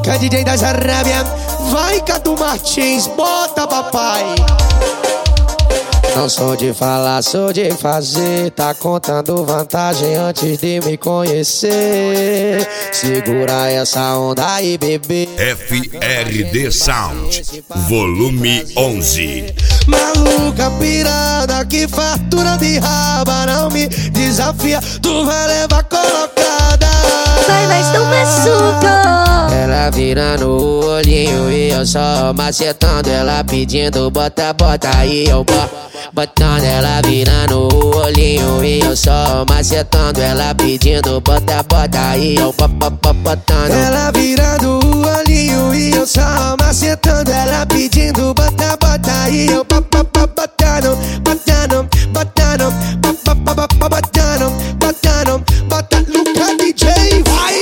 Luca, DJ das Arábia. Vai, Cadu Martins, bota papai. Não sou de falar, sou de fazer. Tá contando vantagem antes de me conhecer. Segura essa onda aí, bebê. FRD Sound, volume 11. Maluca pirada, que fartura de raba. Não me desafia, tu vai levar colocada. Vai, mas não machuca. Ela vira no olhinho e eu só macetando. Ela pedindo bota, bota aí, eu botando. Ela vira no olhinho e eu só macetando. Ela pedindo bota, bota aí, eu botando. Ela vira no olhinho e eu só macetando. Ela pedindo bota, bota aí, eu botando, botando, botando, botando, botando, bota Luca DJ, vai!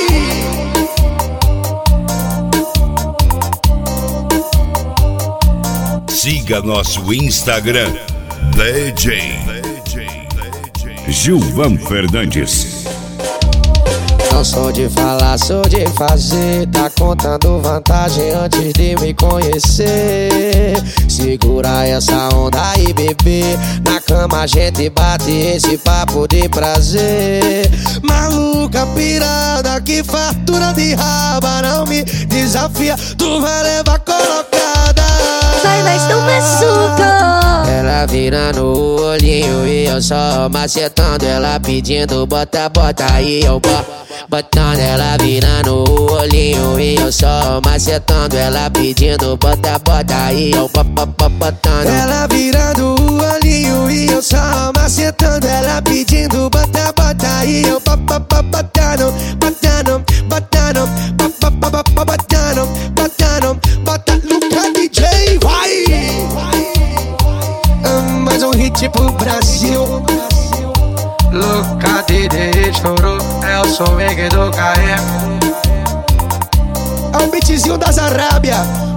Siga nosso Instagram, DJ Gilvan Fernandes. Não sou de falar, sou de fazer. Tá contando vantagem antes de me conhecer. Segura essa onda aí, bebê. Na cama a gente bate esse papo de prazer. Maluca pirada, que fartura de raba. Não me desafia, tu vai levar colocada. Vai, mas não machuca. Ela vira no olhinho e eu só macetando. Ela pedindo bota, bota aí, eu botando. Ela vira no olhinho e eu só macetando. Ela pedindo bota, bota aí, eu botando. Ela vira no olhinho e eu só macetando. Ela pedindo bota, bota aí, eu botando, botando, botando, botando, bota Luca DJ, vai! Mais um hit pro Brasil. Luca DJ estourou, é o swing do KM. É o beatzinho das Arábia.